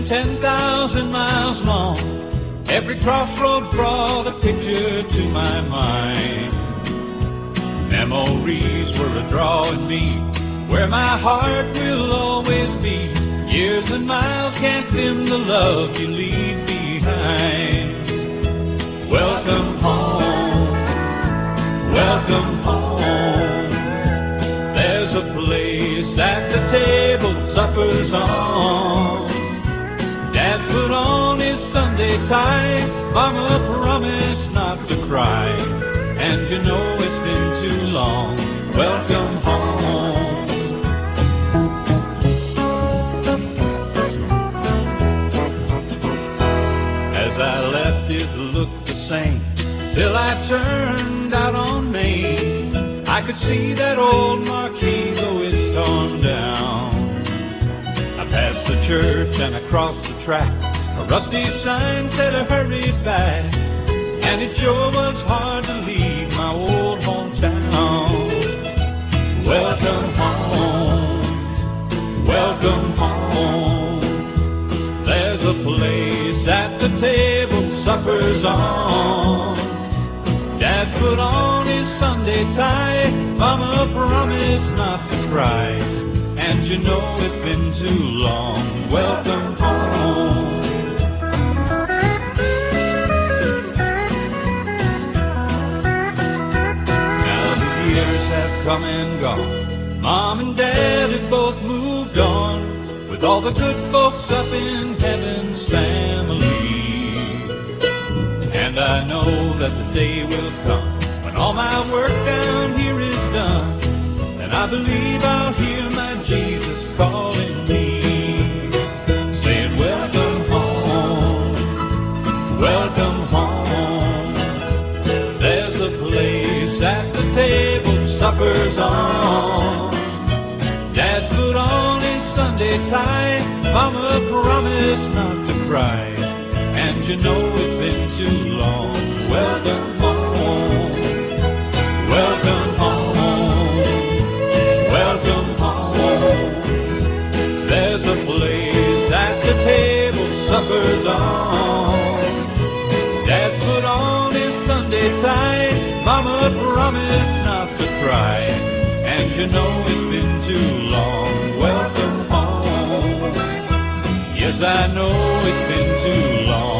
been 10,000 miles long. Every crossroad brought a picture to my mind. Memories were a drawing me where my heart will always be. Years and miles can't dim the love you leave behind. Welcome home, welcome home. There's a place at the table supper's on. Dad put on his Sunday tie, Mama promised not to cry, and you know it's been too long. Welcome home. As I left, it looked the same till I turned out on Main. I could see that old marquee, though it's torn down. I passed the church and across the track, a rusty sign said hurry back, and it sure was hard to leave my old hometown. Welcome home, welcome home. There's a place at the table supper's on. Dad put on his Sunday tie, Mama promised not to cry, and you know it's been too long. Welcome home. Now the years have come and gone. Mom and Dad have both moved on, with all the good folks up in heaven's family. And I know that the day will come when all my work down here is done, and I believe I'll hear my Jesus calling me, saying welcome home, welcome home. There's a place at the table supper's on. Dad put on his Sunday tie, Mama promised not to cry, and you know it's been too long. Welcome home, welcome home, welcome home. There's a place at the table supper's on. Dad put on his Sunday tie, Mama promised not to cry, and you know it's been too long. Welcome home. Yes, I know it's been too long.